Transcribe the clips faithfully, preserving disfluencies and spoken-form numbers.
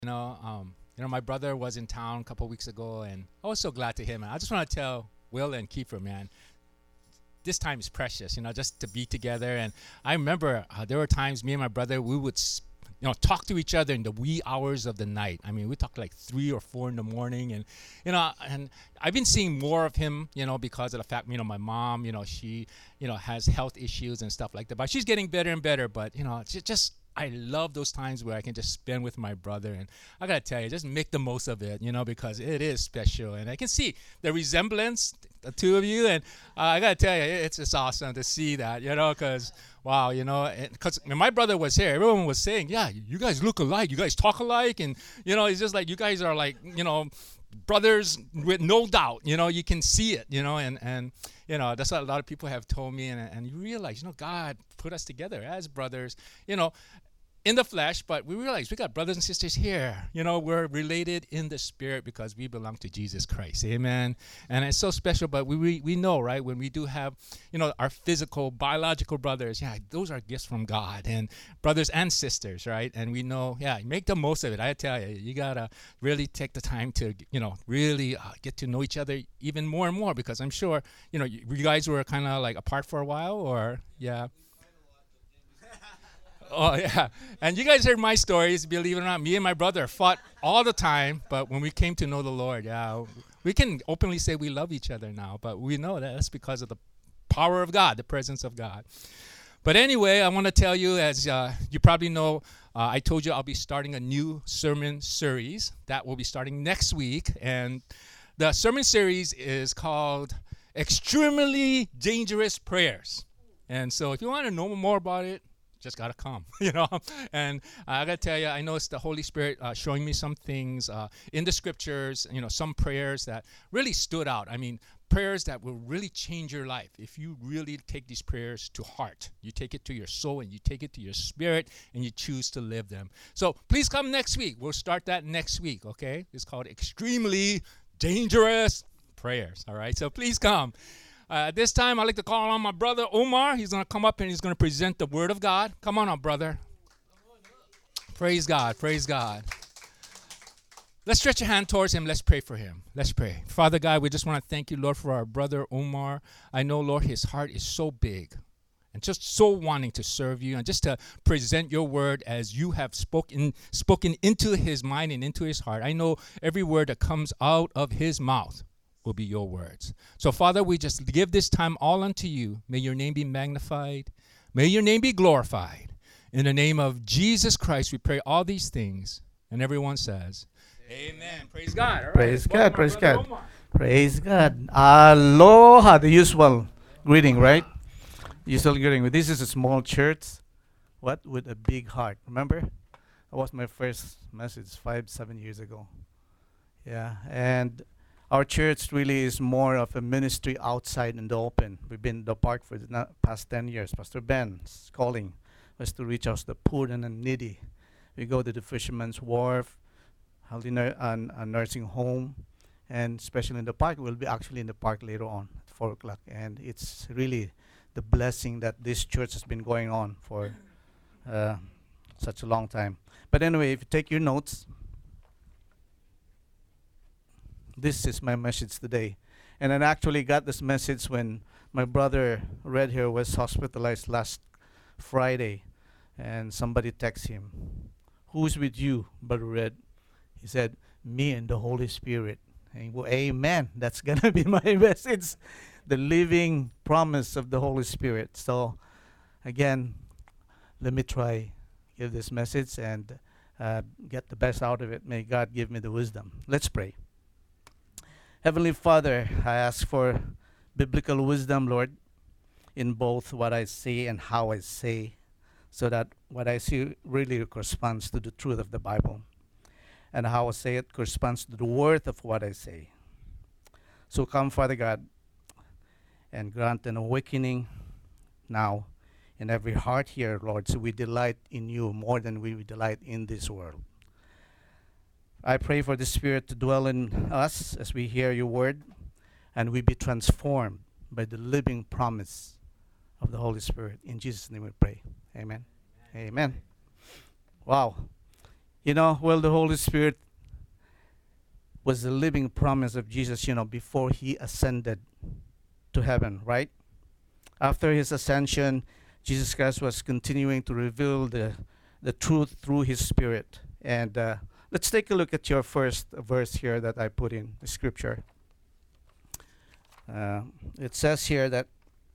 You know, um, you know, my brother was in town a couple weeks ago, and I was so glad to hear him. I just want to tell Will and Kiefer, man, this time is precious. You know, just to be together. And I remember uh, there were times me and my brother we would. s- You know, talk to each other in the wee hours of the night. I mean, we talk like three or four in the morning, and you know, and I've been seeing more of him. You know, because of the fact, you know, my mom, you know, she, you know, has health issues and stuff like that. But she's getting better and better. But you know, it's ju- just I love those times where I can just spend with my brother, and I gotta tell you, just make the most of it, you know, because it is special, and I can see the resemblance, the two of you, and uh, I gotta tell you, it's just awesome to see that, you know, because wow, you know, because when my brother was here, everyone was saying, yeah, you guys look alike, you guys talk alike, and you know, it's just like you guys are like, you know, brothers with no doubt, you know, you can see it, you know, and and you know, that's what a lot of people have told me, and and you realize, you know, God put us together as brothers, you know, in the flesh, but we realize we got brothers and sisters here. You know, we're related in the spirit because we belong to Jesus Christ. Amen. And it's so special, but we, we, we know, right, when we do have, you know, our physical, biological brothers, yeah, those are gifts from God and brothers and sisters, right? And we know, yeah, make the most of it. I tell you, you got to really take the time to, you know, really uh, get to know each other even more and more because I'm sure, you know, you, you guys were kind of like apart for a while or, yeah. Oh yeah, and you guys heard my stories. Believe it or not, me and my brother fought all the time. But when we came to know the Lord, yeah, we can openly say we love each other now. But we know that that's because of the power of God, the presence of God. But anyway, I want to tell you, as uh, you probably know, uh, I told you I'll be starting a new sermon series that will be starting next week, and the sermon series is called "Extremely Dangerous Prayers." And so, if you want to know more about it, just gotta come, you know. And I gotta tell you, I know it's the Holy Spirit uh, showing me some things uh, in the scriptures, you know, some prayers that really stood out. I mean, prayers that will really change your life if you really take these prayers to heart. You take it to your soul and you take it to your spirit and you choose to live them. So please come next week. We'll start that next week, okay? It's called Extremely Dangerous Prayers, all right? So please come. Uh, at this time, I'd like to call on my brother Omar. He's going to come up and he's going to present the Word of God. Come on up, brother. Praise God. Praise God. Let's stretch your hand towards him. Let's pray for him. Let's pray. Father God, we just want to thank you, Lord, for our brother Omar. I know, Lord, his heart is so big and just so wanting to serve you and just to present your word as you have spoken spoken into his mind and into his heart. I know every word that comes out of his mouth will be your words. So, Father, we just give this time all unto you. May your name be magnified. May your name be glorified. In the name of Jesus Christ, we pray all these things. And everyone says, Amen. Praise God. All right. Praise Welcome, God, our praise brother God. Omar. Praise God. Aloha, the usual greeting, right? Usual greeting. This is a small church, what? With a big heart. Remember? That was my first message five, seven years ago. Yeah, and our church really is more of a ministry outside in the open. We've been in the park for the na- past ten years. Pastor Ben's calling us to reach out to the poor and the needy. We go to the Fisherman's Wharf, healthy nur- and a nursing home, and especially in the park. We'll be actually in the park later on at four o'clock. And it's really the blessing that this church has been going on for uh, such a long time. But anyway, if you take your notes, this is my message today. And I actually got this message when my brother Red here was hospitalized last Friday. And somebody texted him, "Who's with you, Brother Red?" He said, "Me and the Holy Spirit." And well, amen. That's going to be my message. The living promise of the Holy Spirit. So, again, let me try give this message and uh, get the best out of it. May God give me the wisdom. Let's pray. Heavenly Father, I ask for biblical wisdom, Lord, in both what I say and how I say, so that what I say really corresponds to the truth of the Bible, and how I say it corresponds to the worth of what I say. So come, Father God, and grant an awakening now in every heart here, Lord, so we delight in you more than we delight in this world. I pray for the Spirit to dwell in us as we hear your word, and we be transformed by the living promise of the Holy Spirit. In Jesus' name we pray. Amen. Amen. Wow. You know, well, the Holy Spirit was the living promise of Jesus, you know, before he ascended to heaven, right? After his ascension, Jesus Christ was continuing to reveal the, the truth through his Spirit. And uh, let's take a look at your first verse here that I put in the scripture. Uh, it says here that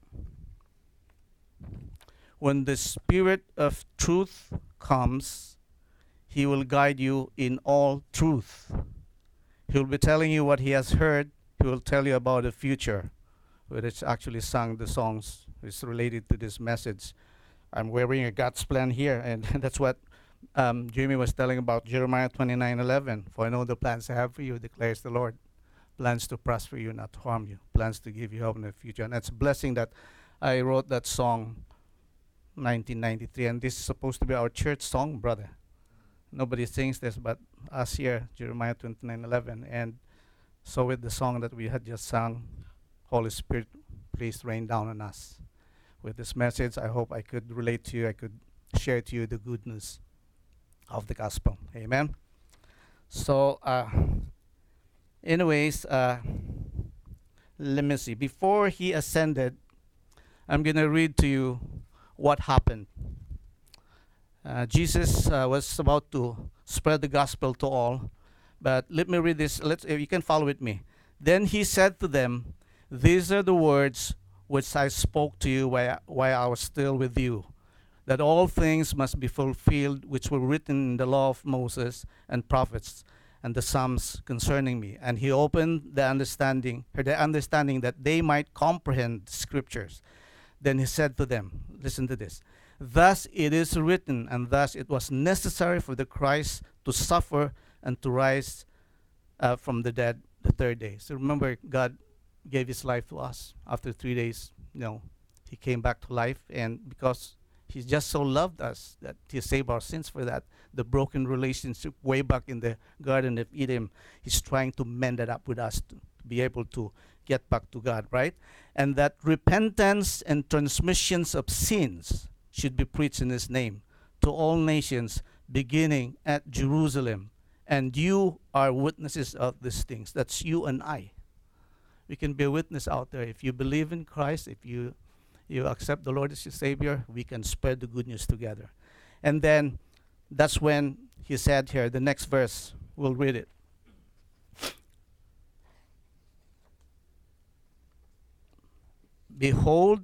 when the Spirit of truth comes, he will guide you in all truth. He will be telling you what he has heard. He will tell you about the future. But it's actually sung the songs. It's related to this message. I'm wearing a God's plan here, and that's what um, Jimmy was telling about Jeremiah twenty-nine eleven. For I know the plans I have for you, declares the Lord. Plans to prosper you, not to harm you. Plans to give you hope in the future. And that's a blessing that I wrote that song nineteen ninety-three. And this is supposed to be our church song, brother. Nobody sings this but us here, Jeremiah twenty-nine eleven. And so with the song that we had just sung, Holy Spirit, please rain down on us. With this message, I hope I could relate to you. I could share to you the good news of the gospel. Amen. So, uh, anyways, uh, let me see. Before he ascended, I'm going to read to you what happened. Uh, Jesus uh, was about to spread the gospel to all. But let me read this. Let's, if you can follow with me. Then he said to them, these are the words which I spoke to you while, while I was still with you, that all things must be fulfilled which were written in the law of Moses and prophets and the Psalms concerning me. And he opened the understanding, or the understanding that they might comprehend the scriptures. Then he said to them, listen to this, thus it is written, and thus it was necessary for the Christ to suffer and to rise uh, from the dead the third day. So remember, God gave his life to us. After three days, you know, he came back to life. And because he just so loved us that he saved our sins for that, the broken relationship way back in the Garden of Eden, he's trying to mend it up with us to, to be able to get back to God, right? And that repentance and transmissions of sins should be preached in his name to all nations, beginning at Jerusalem. And you are witnesses of these things. That's you and I. We can be a witness out there. If you believe in Christ, if you you accept the Lord as your Savior, we can spread the good news together. And then that's when he said here, the next verse, we'll read it. Behold,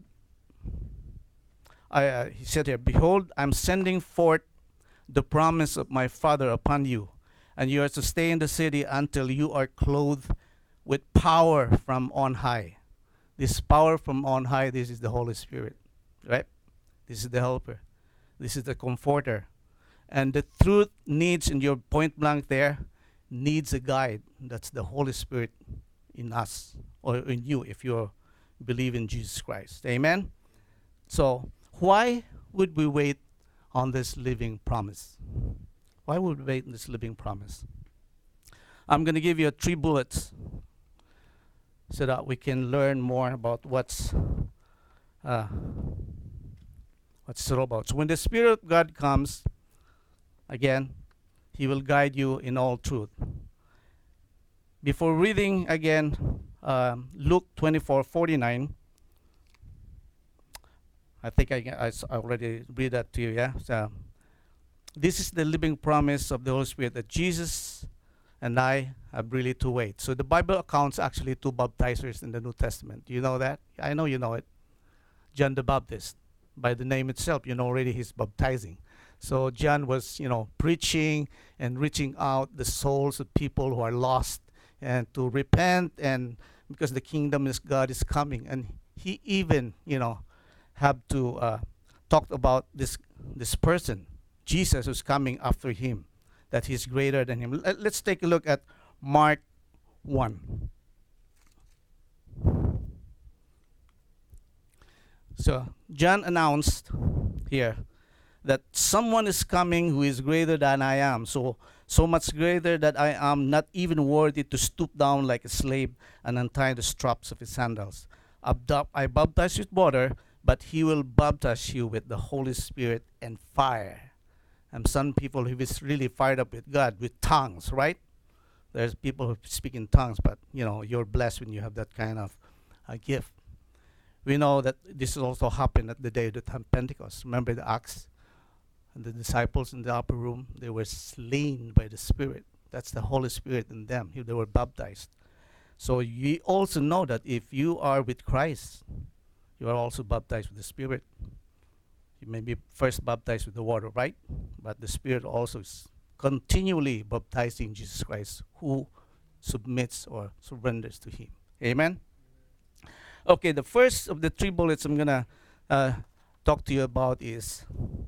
I, uh, he said here, behold, I'm sending forth the promise of my Father upon you, and you are to stay in the city until you are clothed with power from on high. This power from on high, this is the Holy Spirit, right? This is the helper. This is the comforter. And the truth needs, in your point blank there, needs a guide. That's the Holy Spirit in us, or in you, if you believe in Jesus Christ. Amen? So, why would we wait on this living promise? Why would we wait on this living promise? I'm going to give you three bullets so that we can learn more about what's uh, what's it all about. So when the Spirit of God comes, again, he will guide you in all truth. Before reading again, um, Luke twenty-four forty-nine, I think I, I s- I already read that to you, yeah? So, this is the living promise of the Holy Spirit that Jesus and I have really to wait. So the Bible accounts actually two baptizers in the New Testament. Do you know that? I know you know it. John the Baptist. By the name itself, you know already he's baptizing. So John was, you know, preaching and reaching out the souls of people who are lost and to repent, and because the kingdom of God is coming. And he even, you know, have to uh, talk about this this person, Jesus, who's coming after him, that he's greater than him. Let- Let's take a look at Mark one. So John announced here that someone is coming who is greater than I am. So so much greater that I am not even worthy to stoop down like a slave and untie the straps of his sandals. Abdu- I baptize with water, but he will baptize you with the Holy Spirit and fire. And some people who is really fired up with God, with tongues, right? There's people who speak in tongues, but you know, you're blessed when you have that kind of uh, gift. We know that this also happened at the day of the time Pentecost. Remember the Acts? And the disciples in the upper room, they were slain by the Spirit. That's the Holy Spirit in them. They were baptized. So you also know that if you are with Christ, you are also baptized with the Spirit. You may be first baptized with the water, right? But the Spirit also is continually baptizing Jesus Christ, who submits or surrenders to Him. Amen? Okay, the first of the three bullets I'm going to uh, talk to you about is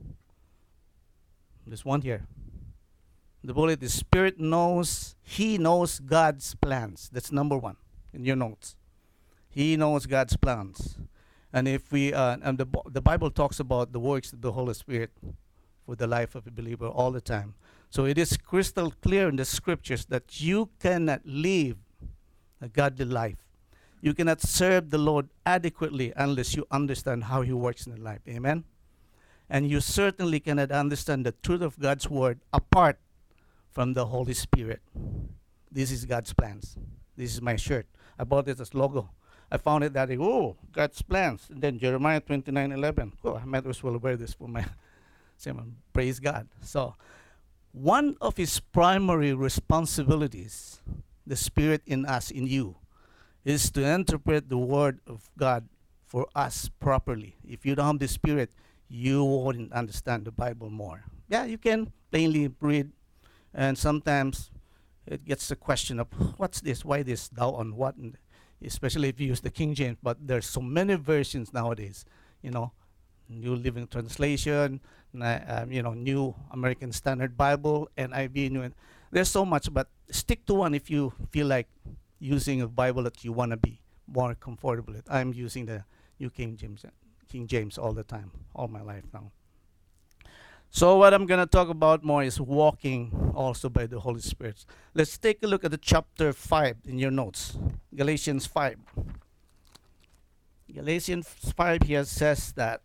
this one here. The bullet is Spirit knows, He knows God's plans. That's number one in your notes. He knows God's plans. And if we, uh, and the, the Bible talks about the works of the Holy Spirit for the life of a believer all the time. So it is crystal clear in the scriptures that you cannot live a godly life. You cannot serve the Lord adequately unless you understand how He works in your life. Amen? And you certainly cannot understand the truth of God's word apart from the Holy Spirit. This is God's plans. This is my shirt. I bought it as logo. I found it that, oh, God's plans. And then Jeremiah twenty-nine eleven. Oh, I might as well wear this for my sermon. Praise God. So, one of His primary responsibilities, the Spirit in us, in you, is to interpret the Word of God for us properly. If you don't have the Spirit, you wouldn't understand the Bible more. Yeah, you can plainly read, and sometimes it gets the question of, what's this? Why this? Thou on what? And especially if you use the King James, but there's so many versions nowadays, you know, New Living Translation, uh, you know, New American Standard Bible, N I V, New, there's so much, but stick to one if you feel like using a Bible that you want to be more comfortable with. I'm using the New King James, King James all the time, all my life now. So what I'm going to talk about more is walking also by the Holy Spirit. Let's take a look at the chapter five in your notes. Galatians five. Galatians five here says that,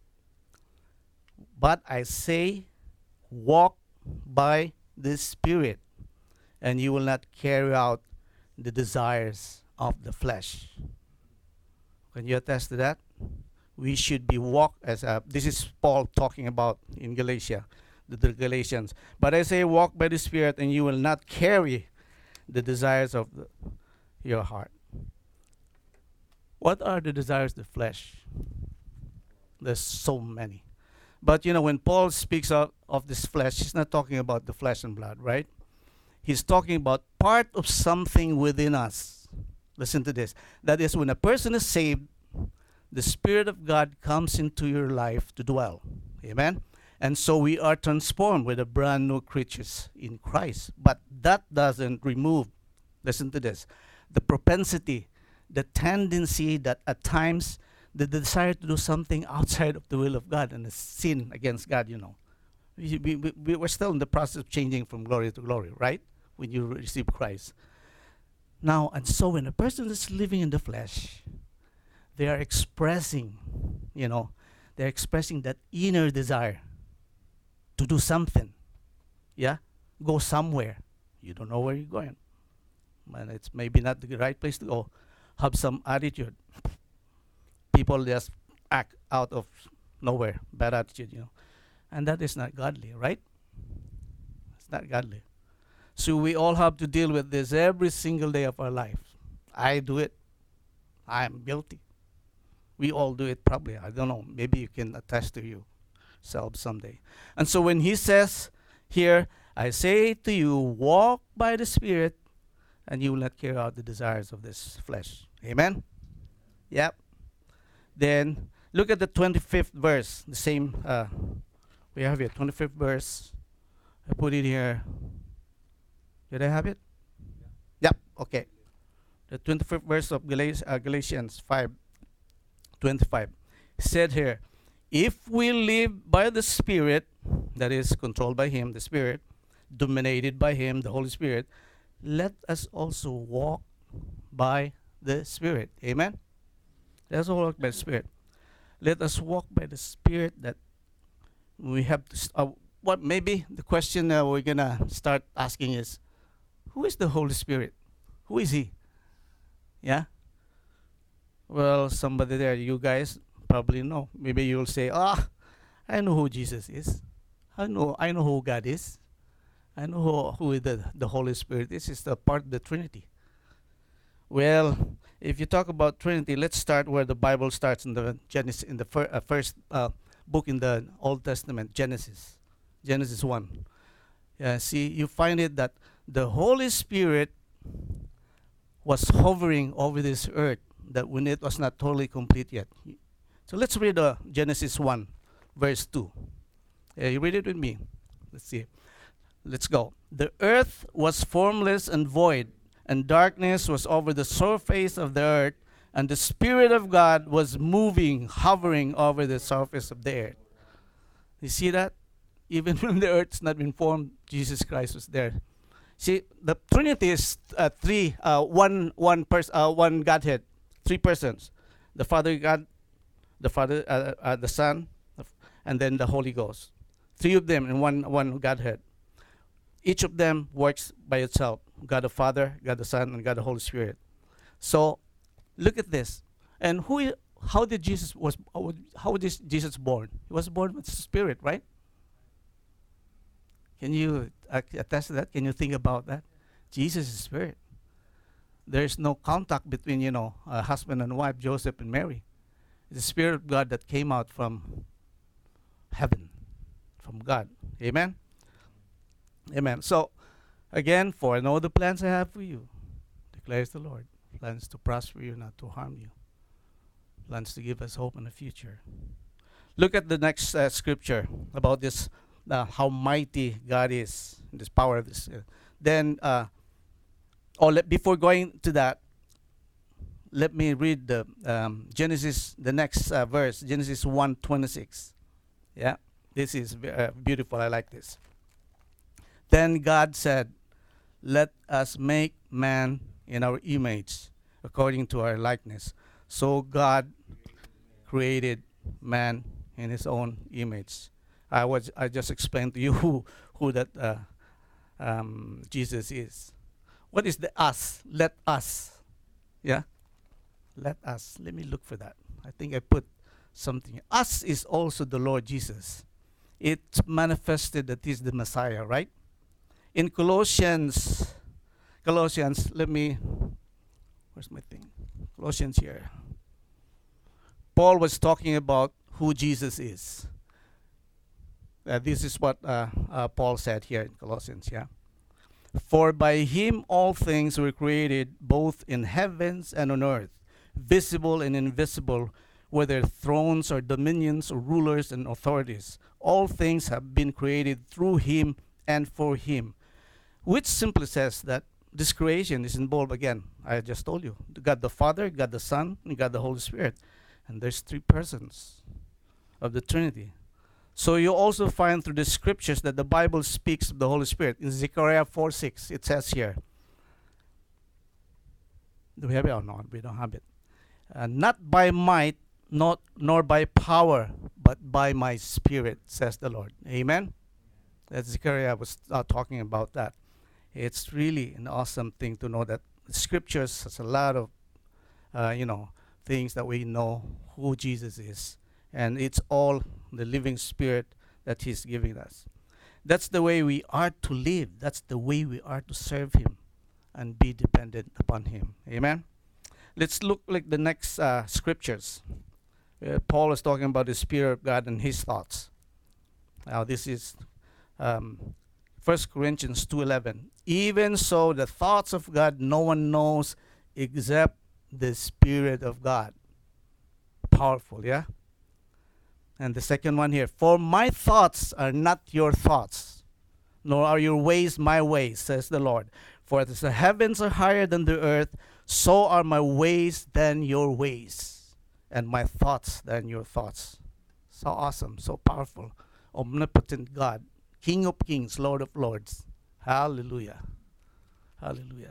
but I say, walk by the Spirit, and you will not carry out the desires of the flesh. Can you attest to that? We should be walk as a, this is Paul talking about in Galatia, the, the Galatians. But I say, walk by the Spirit, and you will not carry the desires of the, your heart. What are the desires of the flesh? There's so many. But you know, when Paul speaks of, of this flesh, he's not talking about the flesh and blood, right? He's talking about part of something within us. Listen to this. That is, when a person is saved, the Spirit of God comes into your life to dwell. Amen? And so we are transformed with a brand new creatures in Christ. But that doesn't remove, listen to this, the propensity, the tendency that at times the desire to do something outside of the will of God and a sin against God, you know. We, we, we, we're still in the process of changing from glory to glory, right? When you receive Christ. Now, and so when a person is living in the flesh, they are expressing, you know, they're expressing that inner desire to do something. Yeah? Go somewhere. You don't know where you're going. And it's maybe not the right place to go. Have some attitude. People just act out of nowhere. Bad attitude, you know. And that is not godly, right? It's not godly. So we all have to deal with this every single day of our life. I do it. I am guilty. We all do it probably. I don't know. Maybe you can attest to yourself someday. And so when he says here, I say to you, walk by the Spirit, and you will not carry out the desires of this flesh. Amen? Yep. Then look at the twenty-fifth verse. The same, uh, we have here, twenty-fifth verse. I put it here. Did I have it? Yeah. Yep. Okay. The twenty-fifth verse of Galatians, uh, Galatians five twenty-five said here, if we live by the Spirit, that is controlled by Him, the Spirit, dominated by Him, the Holy Spirit, let us also walk by the Spirit. Amen? Let us walk by the Spirit. Let us walk by the Spirit. That we have to, st- uh, what maybe the question uh, we're gonna start asking is, who is the Holy Spirit? Who is He? Yeah. Well, somebody there, you guys probably know. Maybe you'll say, "Ah, I know who Jesus is. I know, I know who God is. I know who, who the the Holy Spirit is. It's the part of the Trinity." Well, if you talk about Trinity, let's start where the Bible starts in the Genesis, in the fir- uh, first uh, book in the Old Testament, Genesis, Genesis one. Yeah, see, you find it that the Holy Spirit was hovering over this earth, that when it was not totally complete yet. So let's read uh, Genesis one, verse two. Uh, you read it with me. Let's see. Let's go. The earth was formless and void, and darkness was over the surface of the earth, and the Spirit of God was moving, hovering over the surface of the earth. You see that? Even when the earth's not been formed, Jesus Christ was there. See, the Trinity is uh, three, uh, one, one person, uh, one Godhead, three persons: the Father God, the Father, uh, uh, the Son, and then the Holy Ghost. Three of them in one, one Godhead. Each of them works by itself: God the Father, God the Son, and God the Holy Spirit. So, look at this. And who? How did Jesus was? How was Jesus born? He was born with the Spirit, right? Can you attest to that? Can you think about that? Jesus is Spirit. There is no contact between, you know, a husband and wife, Joseph and Mary. It's the Spirit of God that came out from heaven, from God. Amen? Amen. So, again, for I know the plans I have for you, declares the Lord. Plans to prosper you, not to harm you. Plans to give us hope in the future. Look at the next uh, scripture about this, uh, how mighty God is, this power of this. Uh, then, uh, oh, let, before going to that, let me read the um, Genesis, the next uh, verse, Genesis one twenty-six. Yeah, this is uh, beautiful. I like this. Then God said, "Let us make man in our image, according to our likeness." So God created man in His own image. I was I just explained to you who who that uh, um, Jesus is. What is the us? Let us. Yeah? Let us. Let me look for that. I think I put something. Us is also the Lord Jesus. It's manifested that He's the Messiah, right? In Colossians, Colossians, let me, where's my thing? Colossians here. Paul was talking about who Jesus is. Uh, this is what uh, uh, Paul said here in Colossians, yeah? For by Him all things were created, both in heavens and on earth, visible and invisible, whether thrones or dominions or rulers and authorities. All things have been created through Him and for Him. Which simply says that this creation is involved, again, I just told you, God the Father, God the Son, and God the Holy Spirit. And there's three persons of the Trinity. So you also find through the scriptures that the Bible speaks of the Holy Spirit. In Zechariah four six, it says here. Do we have it? Oh, no, we don't have it. Uh, not by might, not nor by power, but by my Spirit, says the Lord. Amen? That Zechariah was uh, talking about that. It's really an awesome thing to know that the scriptures has a lot of, uh, you know, things that we know who Jesus is. And it's all the living Spirit that He's giving us. That's the way we are to live. That's the way we are to serve Him and be dependent upon Him. Amen? Let's look like the next uh, scriptures. Uh, Paul is talking about the Spirit of God and His thoughts. Now this is um, First Corinthians two eleven. Even so, the thoughts of God no one knows except the Spirit of God. Powerful, yeah? And the second one here. For my thoughts are not your thoughts, nor are your ways my ways, says the Lord. For as the heavens are higher than the earth, so are my ways than your ways, and my thoughts than your thoughts. So awesome, so powerful. Omnipotent God, King of kings, Lord of lords. Hallelujah. Hallelujah.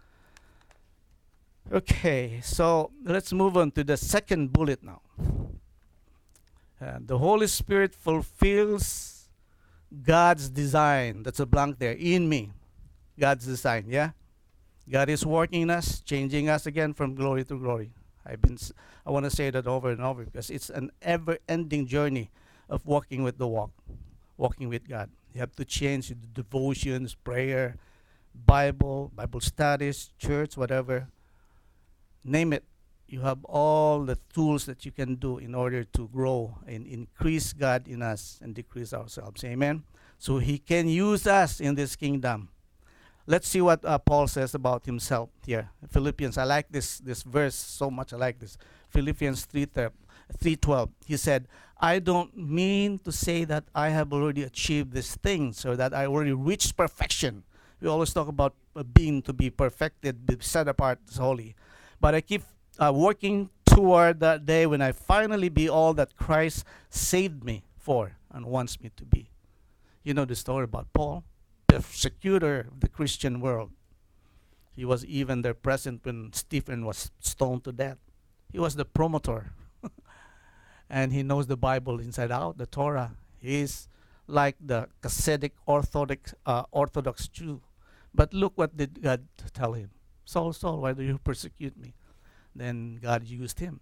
Okay, so let's move on to the second bullet now. Uh, the Holy Spirit fulfills God's design. That's a blank there. In me. God's design. Yeah? God is working in us, changing us again from glory to glory. I've been, s- I want to say that over and over because it's an ever-ending journey of walking with the walk, walking with God. You have to change the devotions, prayer, Bible, Bible studies, church, whatever. Name it. You have all the tools that you can do in order to grow and increase God in us and decrease ourselves. Amen. So He can use us in this kingdom. Let's see what uh, Paul says about himself here. Philippians. I like this this verse so much. I like this. Philippians three twelve. He said, "I don't mean to say that I have already achieved these things or that I already reached perfection." We always talk about uh, being to be perfected, be set apart as holy. But I keep uh, working toward that day when I finally be all that Christ saved me for and wants me to be. You know the story about Paul, the persecutor of the Christian world. He was even there present when Stephen was stoned to death. He was the promoter. And he knows the Bible inside out, the Torah. He's like the Hasidic Orthodox, uh, Orthodox Jew. But look what did God tell him. Saul, Saul, why do you persecute me? Then God used him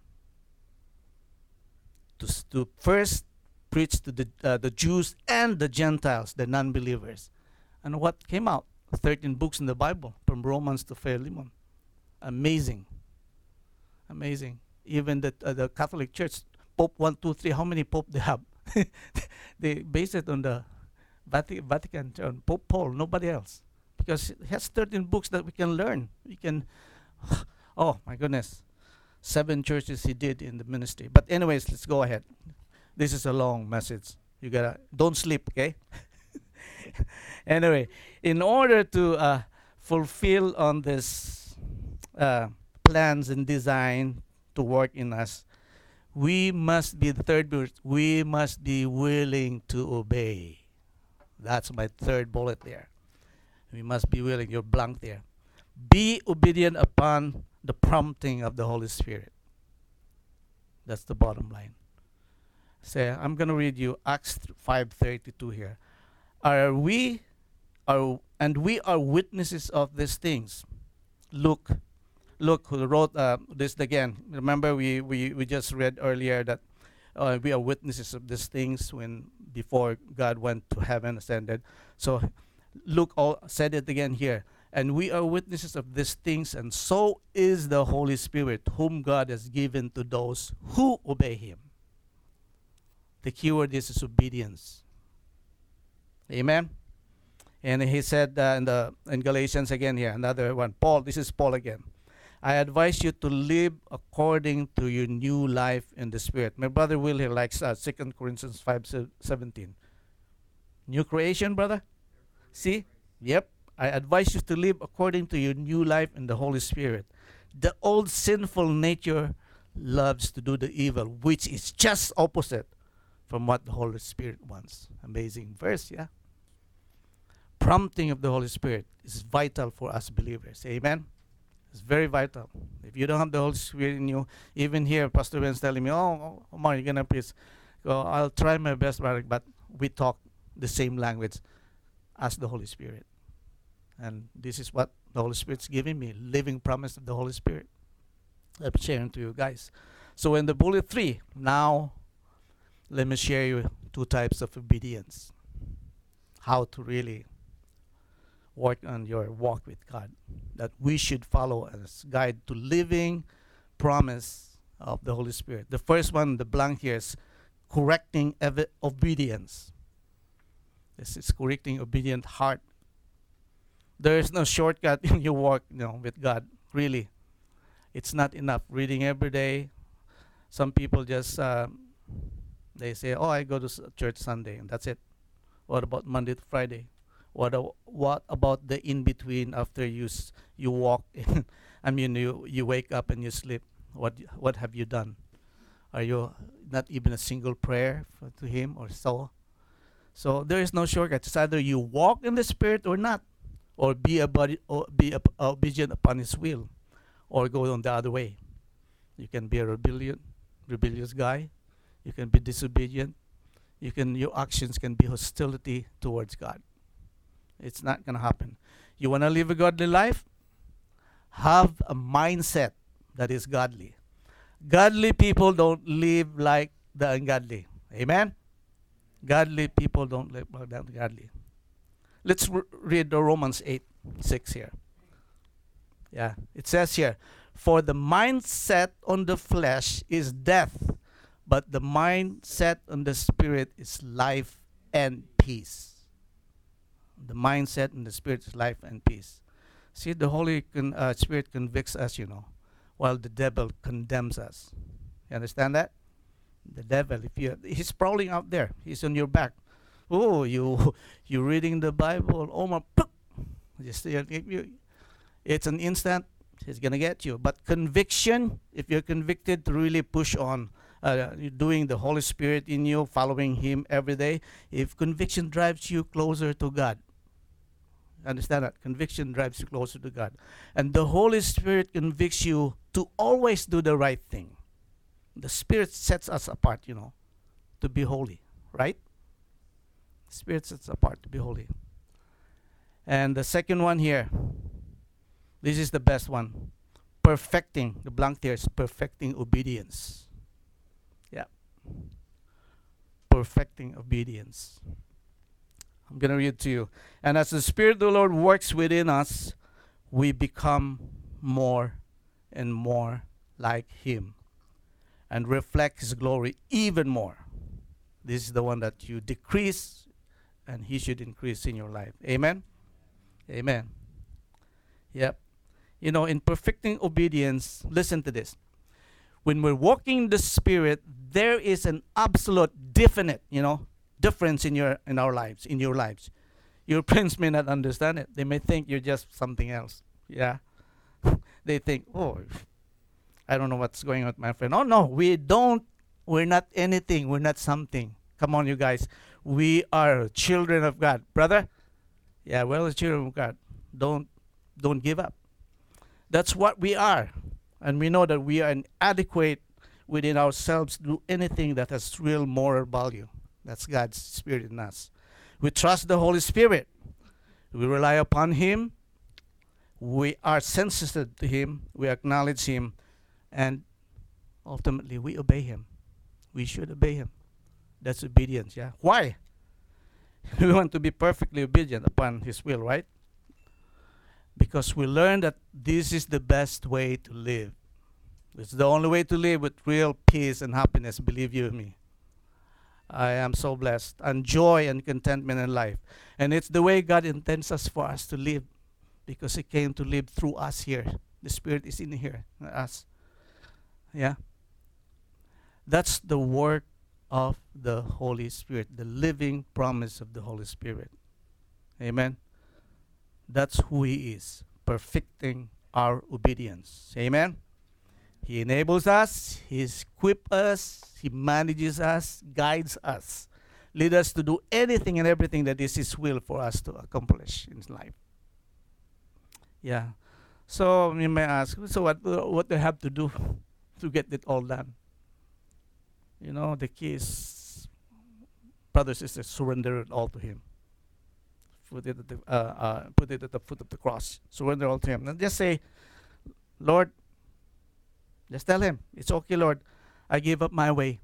to, s- to first preach to the, uh, the Jews and the Gentiles, the non-believers. And what came out? thirteen books in the Bible, from Romans to Philemon. Amazing. Amazing. Even the, uh, the Catholic Church, Pope one, two, three, how many Pope they have? They base it on the Vati- Vatican, on Pope Paul, nobody else. Because it has thirteen books that we can learn. We can, oh my goodness, seven churches he did in the ministry. But anyways, let's go ahead. This is a long message. You gotta, don't sleep, okay? Anyway, in order to uh, fulfill on this uh, plans and design to work in us, we must be, the third verse, we must be willing to obey. That's my third bullet there. We must be willing. You're blank there. Be obedient upon the prompting of the Holy Spirit. That's the bottom line. Say, I'm going to read you Acts five thirty-two here. Are we, are, and we are witnesses of these things. Luke, Luke who wrote uh, this again. Remember, we, we, we just read earlier that uh, we are witnesses of these things when before God went to heaven, ascended. So Luke all said it again here. And we are witnesses of these things, and so is the Holy Spirit, whom God has given to those who obey Him. The keyword is, is obedience. Amen. And he said uh, in the in Galatians again here, another one. Paul, this is Paul again. I advise you to live according to your new life in the Spirit. My brother Will here likes uh, Second Corinthians five seventeen. New creation, brother? See? Yep. I advise you to live according to your new life in the Holy Spirit. The old sinful nature loves to do the evil, which is just opposite from what the Holy Spirit wants. Amazing verse, yeah? Prompting of the Holy Spirit is vital for us believers. Amen? It's very vital. If you don't have the Holy Spirit in you, even here, Pastor Ben's telling me, oh, Omar, you're going to preach. Well, I'll try my best, but we talk the same language as the Holy Spirit. And this is what the Holy Spirit's giving me, living promise of the Holy Spirit. I'm sharing to you guys. So in the bullet three, now let me share you two types of obedience. How to really work on your walk with God. That we should follow as guide to living promise of the Holy Spirit. The first one, the blank here, is correcting ev- obedience. This is correcting obedient heart. There is no shortcut in your walk, you know, with God. Really, it's not enough reading every day. Some people just uh, they say, "Oh, I go to s- church Sunday, and that's it." What about Monday to Friday? What a- what about the in between after you s- you walk? In, I mean, you you wake up and you sleep. What what have you done? Are you not even a single prayer for, to Him or so? So there is no shortcut. It's either you walk in the Spirit or not, or be a body, or be a, obedient upon His will, or go on the other way. You can be a rebellion, rebellious guy. You can be disobedient. you can your actions can be hostility towards God. It's not going to happen. You want to live a godly life? Have a mindset that is godly. Godly people don't live like the ungodly. Amen? Godly people don't live like the ungodly. Let's re- read the Romans eight six here. Yeah, it says here, for the mindset on the flesh is death, but the mindset on the spirit is life and peace. The mindset on the spirit is life and peace. See, the Holy con- uh, Spirit convicts us, you know, while the devil condemns us. You understand that? The devil, if you, he's prowling out there. He's on your back. Oh, you, you reading the Bible? Oh my, just you, it's an instant. He's gonna get you. But conviction, if you're convicted to really push on, uh, doing the Holy Spirit in you, following Him every day. If conviction drives you closer to God, understand that conviction drives you closer to God, and the Holy Spirit convicts you to always do the right thing. The Spirit sets us apart, you know, to be holy, right? The Spirit sets us apart to be holy. And the second one here, this is the best one. Perfecting, the blank there is perfecting obedience. Yeah. Perfecting obedience. I'm going to read to you. And as the Spirit of the Lord works within us, we become more and more like Him and reflect His glory even more. This is the one that you decrease and He should increase in your life. Amen? Amen. Yep. You know, in perfecting obedience, listen to this. When we're walking in the Spirit, there is an absolute definite, you know, difference in your in our lives, in your lives. Your friends may not understand it. They may think you're just something else. Yeah. They think, oh, I don't know what's going on with my friend. Oh no, we don't. We're not anything. We're not something. Come on, you guys. We are children of God, brother. Yeah, well, the children of God. Don't don't give up. That's what we are. And we know that we are inadequate within ourselves to do anything that has real moral value. That's God's Spirit in us. We trust the Holy Spirit. We rely upon Him. We are sensitive to Him. We acknowledge Him. And ultimately, we obey Him. We should obey Him. That's obedience, yeah? Why? We want to be perfectly obedient upon His will, right? Because we learn that this is the best way to live. It's the only way to live with real peace and happiness, believe you me. I am so blessed. And joy and contentment in life. And it's the way God intends us for us to live. Because He came to live through us here. The Spirit is in here, us. Yeah? That's the work of the Holy Spirit. The living promise of the Holy Spirit. Amen? That's who He is, perfecting our obedience. Amen? He enables us, He equips us, He manages us, guides us, leads us to do anything and everything that is His will for us to accomplish in life. Yeah. So you may ask, so what, what do I have to do to get it all done? You know, the key is, brothers and sisters, surrender it all to Him. Put it at the, uh, uh, put it at the foot of the cross. Surrender all to Him. And just say, Lord, just tell Him, it's okay, Lord. I give up my way.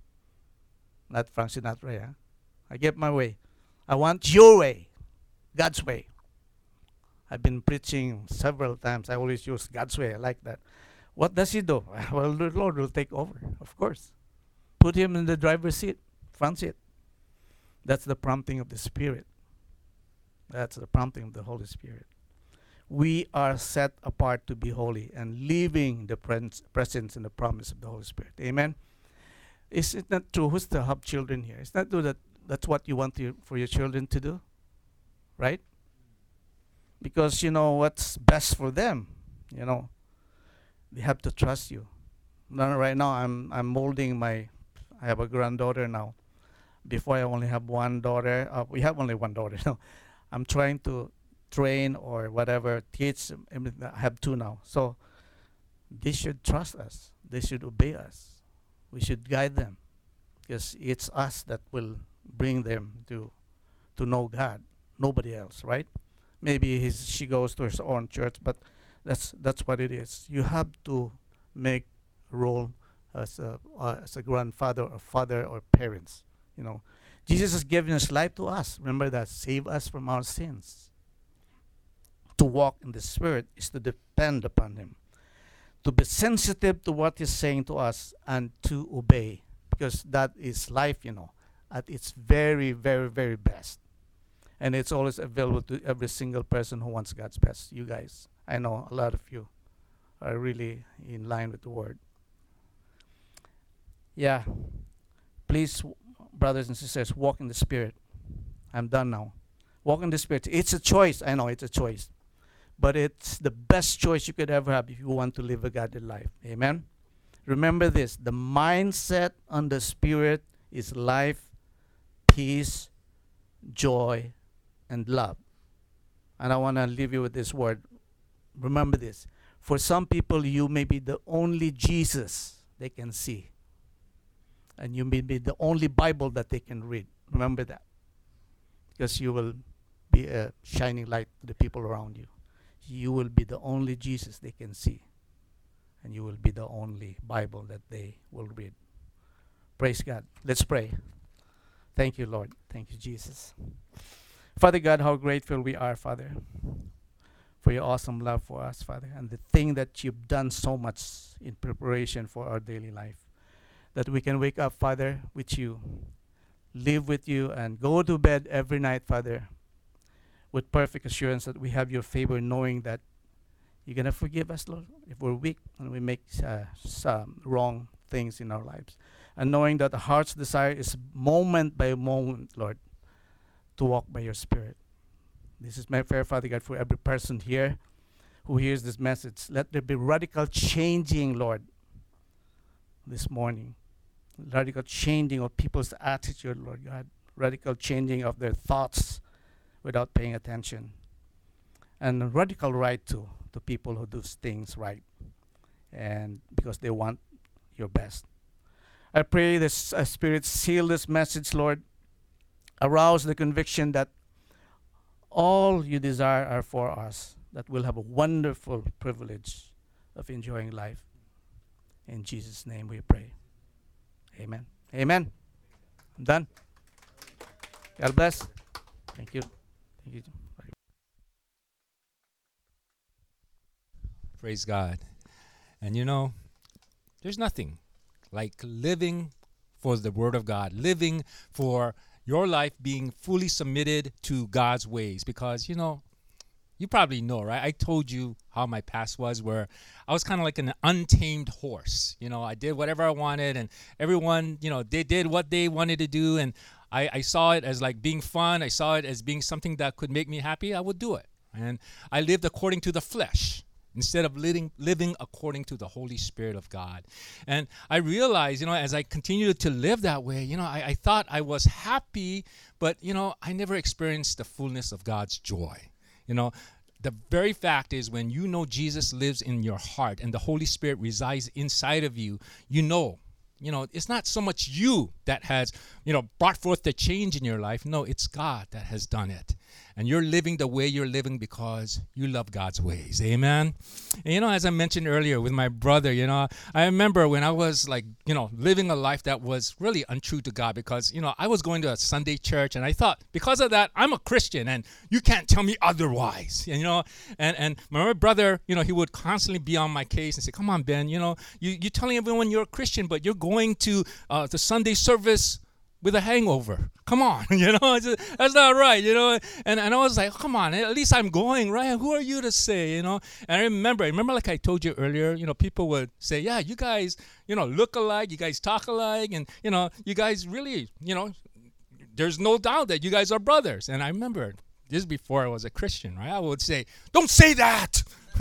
Not Frank Sinatra, yeah? I give my way. I want your way, God's way. I've been preaching several times. I always use God's way. I like that. What does He do? Well, the Lord will take over, of course. Put Him in the driver's seat, front seat. That's the prompting of the Spirit. That's the prompting of the Holy Spirit. We are set apart to be holy and living the pres- presence and the promise of the Holy Spirit. Amen? Is it not true? Who's the have children here? It's not true that that's what you want to, for your children to do? Right? Because you know what's best for them. You know, they have to trust you. Now, right now, I'm I'm molding my, I have a granddaughter now. Before I only have one daughter. Uh, we have only one daughter now. I'm trying to train or whatever, teach. I have two now. So they should trust us. They should obey us. We should guide them. because it's us that will bring them to to know God, nobody else, right? Maybe his, she goes to her own church, but that's that's what it is. You have to make a role as a uh, as a grandfather or father or parents. You know, Jesus has given his life to us. Remember that, save us from our sins. To walk in the Spirit is to depend upon him, to be sensitive to what he's saying to us, and to obey, because that is life, you know, at its very, very, very best. And it's always available to every single person who wants God's best. You guys, I know a lot of you are really in line with the word. Yeah. Please, brothers and sisters, walk in the Spirit. I'm done now. Walk in the Spirit. It's a choice. I know it's a choice. But it's the best choice you could ever have if you want to live a godly life. Amen? Remember this. The mindset on the Spirit is life, peace, joy, and love. And I want to leave you with this word. Remember this. For some people, you may be the only Jesus they can see. And you may be the only Bible that they can read. Remember that. Because you will be a shining light to the people around you. You will be the only Jesus they can see. And you will be the only Bible that they will read. Praise God. Let's pray. Thank you, Lord. Thank you, Jesus. Father God, how grateful we are, Father, for your awesome love for us, Father, and the thing that you've done so much in preparation for our daily life. That we can wake up, Father, with you, live with you, and go to bed every night, Father, with perfect assurance that we have your favor, knowing that you're going to forgive us, Lord, if we're weak and we make uh, some wrong things in our lives. And knowing that the heart's desire is moment by moment, Lord, to walk by your Spirit. This is my prayer, Father God, for every person here who hears this message. Let there be radical changing, Lord, this morning. Radical changing of people's attitude, Lord God. Radical changing of their thoughts without paying attention. And radical right to, to people who do things right. And because they want your best. I pray this uh, Spirit seal this message, Lord. Arouse the conviction that all you desire are for us, that we'll have a wonderful privilege of enjoying life. In Jesus' name we pray. Amen. Amen. I'm done. God bless. Thank you. Thank you. Praise God. And you know, there's nothing like living for the Word of God, living for your life being fully submitted to God's ways. Because, you know, you probably know, right? I told you how my past was, where I was kind of like an untamed horse. You know, I did whatever I wanted, and everyone, you know, they did what they wanted to do. And I, I saw it as like being fun. I saw it as being something that could make me happy. I would do it. And I lived according to the flesh, instead of living living according to the Holy Spirit of God. And I realized, you know, as I continued to live that way, you know, I, I thought I was happy, but, you know, I never experienced the fullness of God's joy. You know, the very fact is, when you know Jesus lives in your heart and the Holy Spirit resides inside of you, you know, you know, it's not so much you that has, you know, brought forth the change in your life. No, it's God that has done it. And you're living the way you're living because you love God's ways. Amen. And, you know, as I mentioned earlier with my brother, you know, I remember when I was like, you know, living a life that was really untrue to God, because, you know, I was going to a Sunday church, and I thought, because of that, I'm a Christian and you can't tell me otherwise. You know, and, and my brother, you know, he would constantly be on my case and say, come on, Ben, you know, you, you're telling everyone you're a Christian, but you're going to uh, the Sunday service with a hangover. Come on, you know, it's just, that's not right, you know. And and I was like, come on, at least I'm going, right? Who are you to say, you know? And I remember, remember like I told you earlier, you know, people would say, yeah, you guys, you know, look alike, you guys talk alike, and, you know, you guys really, you know, there's no doubt that you guys are brothers. And I remember, this is before I was a Christian, right? I would say, don't say that.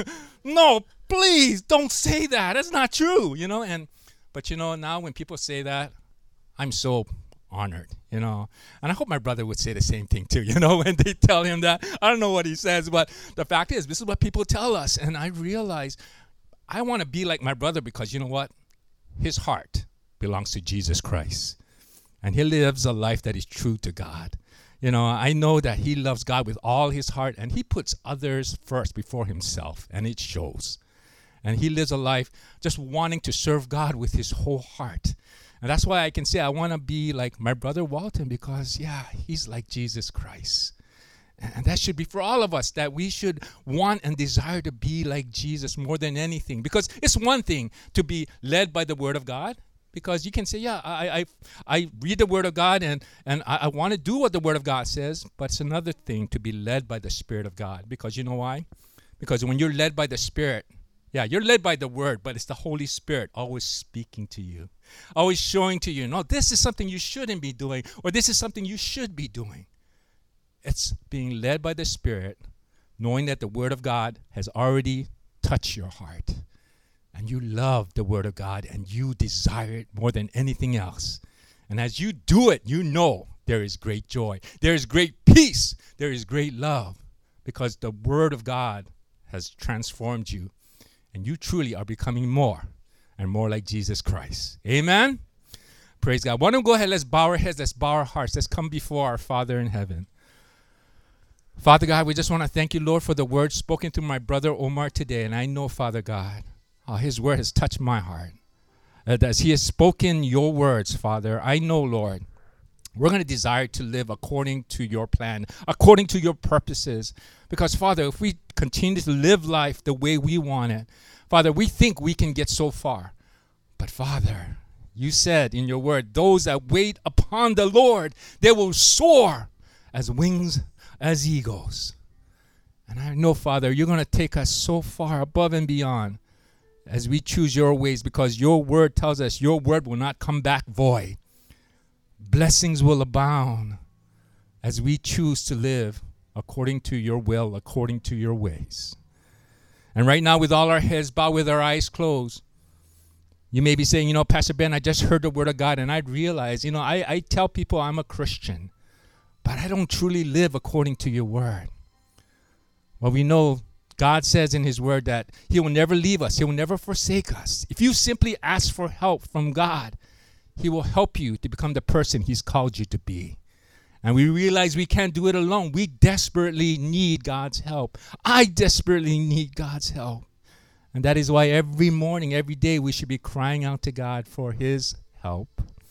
No, please, don't say that. That's not true, you know. And but, you know, now when people say that, I'm so honored, you know. And I hope my brother would say the same thing too, you know, when they tell him that. I don't know what he says, but the fact is, this is what people tell us. And I realize I want to be like my brother, because you know what? His heart belongs to Jesus Christ. and he lives a life that is true to God. You know, I know that he loves God with all his heart, and he puts others first before himself, and it shows. And he lives a life just wanting to serve God with his whole heart. And that's why I can say I want to be like my brother Walton, because, yeah, he's like Jesus Christ. And that should be for all of us, that we should want and desire to be like Jesus more than anything. Because it's one thing to be led by the Word of God, because you can say, yeah, I I, I read the Word of God and, and I, I want to do what the Word of God says. But it's another thing to be led by the Spirit of God. Because you know why? Because when you're led by the Spirit, yeah, you're led by the Word, but it's the Holy Spirit always speaking to you, always showing to you, no, this is something you shouldn't be doing, or this is something you should be doing. It's being led by the Spirit, knowing that the Word of God has already touched your heart, and you love the Word of God, and you desire it more than anything else. And as you do it, you know there is great joy, there is great peace, there is great love, because the Word of God has transformed you. And you truly are becoming more and more like Jesus Christ. Amen? Praise God. Why don't we go ahead, let's bow our heads, let's bow our hearts. Let's come before our Father in heaven. Father God, we just want to thank you, Lord, for the word spoken to my brother Omar today. And I know, Father God, how his word has touched my heart. Uh, as he has spoken your words, Father, I know, Lord, we're going to desire to live according to your plan, according to your purposes. Because, Father, if we continue to live life the way we want it, Father, we think we can get so far. But, Father, you said in your word, those that wait upon the Lord, they will soar as wings as eagles. And I know, Father, you're going to take us so far above and beyond as we choose your ways, because your word tells us your word will not come back void. Blessings will abound as we choose to live according to your will, according to your ways. And right now, with all our heads bowed, with our eyes closed, you may be saying, you know, Pastor Ben, I just heard the word of God, and I realize, you know, I, I tell people I'm a Christian, but I don't truly live according to your word. Well, we know God says in his word that he will never leave us. He will never forsake us. If you simply ask for help from God, he will help you to become the person he's called you to be. And we realize we can't do it alone. We desperately need God's help. I desperately need God's help. And that is why every morning, every day, we should be crying out to God for his help.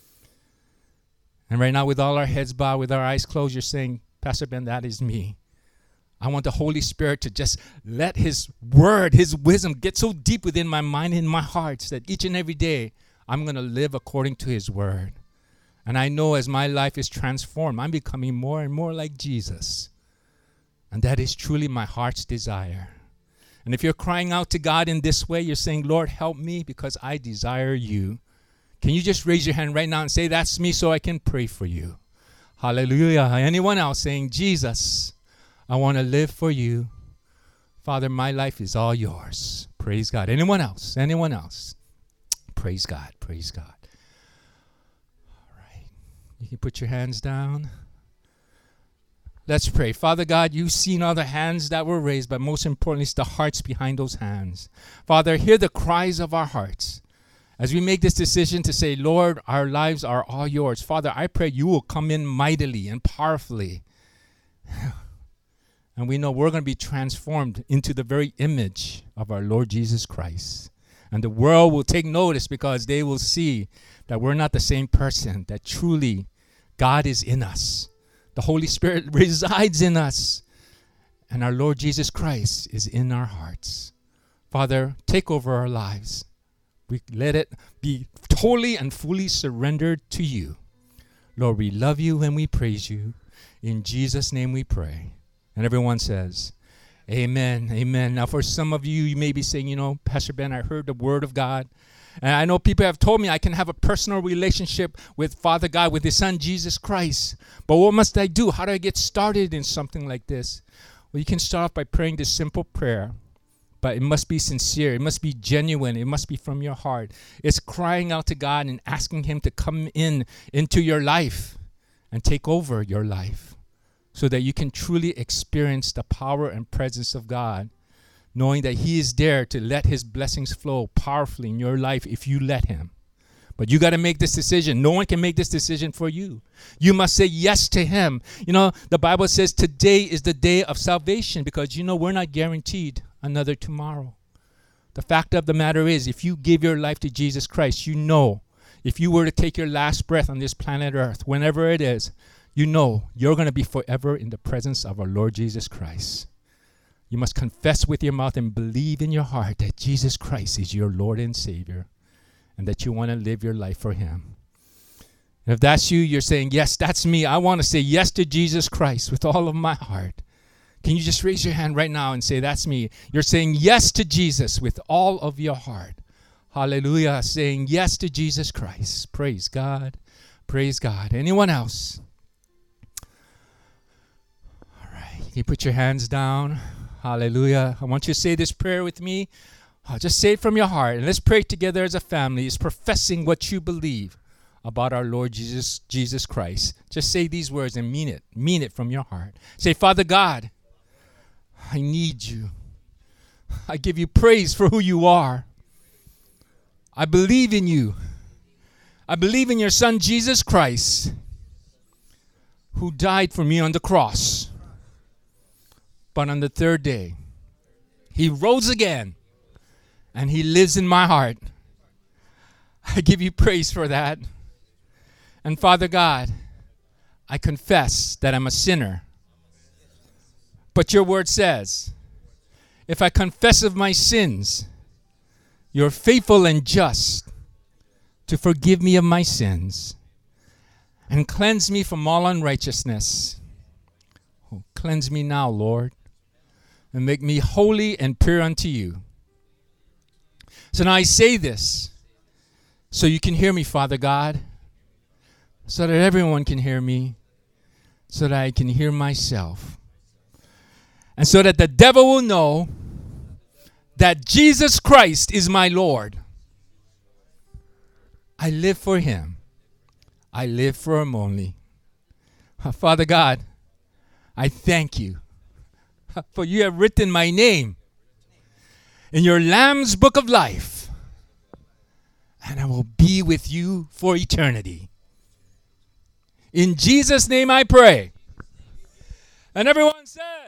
And right now, with all our heads bowed, with our eyes closed, you're saying, Pastor Ben, that is me. I want the Holy Spirit to just let his word, his wisdom get so deep within my mind and my heart that each and every day I'm going to live according to his word. And I know as my life is transformed, I'm becoming more and more like Jesus. And that is truly my heart's desire. And if you're crying out to God in this way, you're saying, Lord, help me because I desire you. Can you just raise your hand right now and say, that's me, so I can pray for you? Hallelujah. Anyone else saying, Jesus, I want to live for you. Father, my life is all yours. Praise God. Anyone else? Anyone else? Praise God. Praise God. All right. You can put your hands down. Let's pray. Father God, you've seen all the hands that were raised, but most importantly, it's the hearts behind those hands. Father, hear the cries of our hearts. As we make this decision to say, Lord, our lives are all yours. Father, I pray you will come in mightily and powerfully. And we know we're going to be transformed into the very image of our Lord Jesus Christ. And the world will take notice because they will see that we're not the same person, that truly God is in us. The Holy Spirit resides in us. And our Lord Jesus Christ is in our hearts. Father, take over our lives. We let it be totally and fully surrendered to you. Lord, we love you and we praise you. In Jesus' name we pray. And everyone says, amen, amen. Now, for some of you, you may be saying, you know, Pastor Ben, I heard the word of God. And I know people have told me I can have a personal relationship with Father God, with his son, Jesus Christ. But what must I do? How do I get started in something like this? Well, you can start off by praying this simple prayer. But it must be sincere. It must be genuine. It must be from your heart. It's crying out to God and asking him to come in into your life and take over your life so that you can truly experience the power and presence of God, knowing that he is there to let his blessings flow powerfully in your life if you let him. But you got to make this decision. No one can make this decision for you. You must say yes to him. You know, the Bible says today is the day of salvation because, you know, we're not guaranteed another tomorrow. The fact of the matter is, if you give your life to Jesus Christ, you know, if you were to take your last breath on this planet Earth, whenever it is, you know you're going to be forever in the presence of our Lord Jesus Christ. You must confess with your mouth and believe in your heart that Jesus Christ is your Lord and Savior, and that you want to live your life for him. And if that's you, you're saying, yes, that's me. I want to say yes to Jesus Christ with all of my heart. Can you just raise your hand right now and say, that's me? You're saying yes to Jesus with all of your heart. Hallelujah. Saying yes to Jesus Christ. Praise God. Praise God. Anyone else? All right. You put your hands down. Hallelujah. I want you to say this prayer with me. Oh, just say it from your heart, and let's pray together as a family. It's professing what you believe about our Lord Jesus, Jesus Christ. Just say these words and mean it. Mean it from your heart. Say, Father God, I need you. I give you praise for who you are. I believe in you. I believe in your Son, Jesus Christ, who died for me on the cross. But on the third day, he rose again. And he lives in my heart. I give you praise for that. And Father God, I confess that I'm a sinner. But your word says, if I confess of my sins, you're faithful and just to forgive me of my sins and cleanse me from all unrighteousness. Oh, cleanse me now, Lord, and make me holy and pure unto you. So now I say this so you can hear me, Father God, so that everyone can hear me, so that I can hear myself, and so that the devil will know that Jesus Christ is my Lord. I live for him. I live for him only. Father God, I thank you, for you have written my name in your Lamb's book of life, and I will be with you for eternity. In Jesus' name I pray. And everyone said,